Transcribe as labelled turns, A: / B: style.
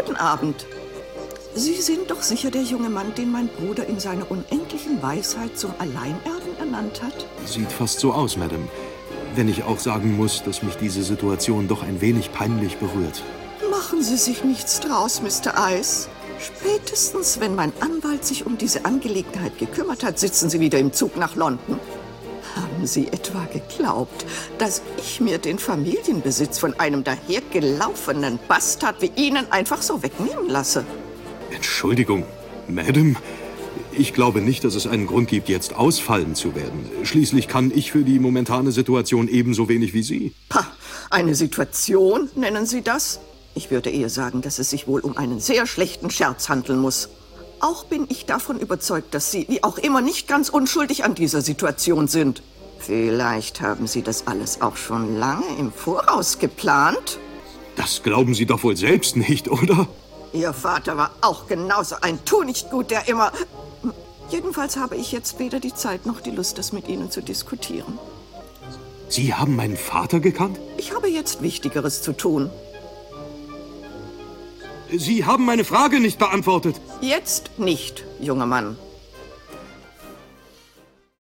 A: Guten Abend. Sie sind doch sicher der junge Mann, den mein Bruder in seiner unendlichen Weisheit zum Alleinerben ernannt hat?
B: Sieht fast so aus, Madame. Wenn ich auch sagen muss, dass mich diese Situation doch ein wenig peinlich berührt.
A: Machen Sie sich nichts draus, Mr. Ice. Spätestens, wenn mein Anwalt sich um diese Angelegenheit gekümmert hat, sitzen Sie wieder im Zug nach London. Haben Sie etwa geglaubt, dass ich mir den Familienbesitz von einem dahergelaufenen Bastard wie Ihnen einfach so wegnehmen lasse?
B: Entschuldigung, Madame. Ich glaube nicht, dass es einen Grund gibt, jetzt ausfallen zu werden. Schließlich kann ich für die momentane Situation ebenso wenig wie Sie.
A: Pah, eine Situation, nennen Sie das? Ich würde eher sagen, dass es sich wohl um einen sehr schlechten Scherz handeln muss. Auch bin ich davon überzeugt, dass Sie, wie auch immer, nicht ganz unschuldig an dieser Situation sind. Vielleicht haben Sie das alles auch schon lange im Voraus geplant?
B: Das glauben Sie doch wohl selbst nicht, oder?
A: Ihr Vater war auch genauso ein Tunichtgut, der immer... Jedenfalls habe ich jetzt weder die Zeit noch die Lust, das mit Ihnen zu diskutieren.
B: Sie haben meinen Vater gekannt?
A: Ich habe jetzt Wichtigeres zu tun.
B: Sie haben meine Frage nicht beantwortet.
A: Jetzt nicht, junger Mann.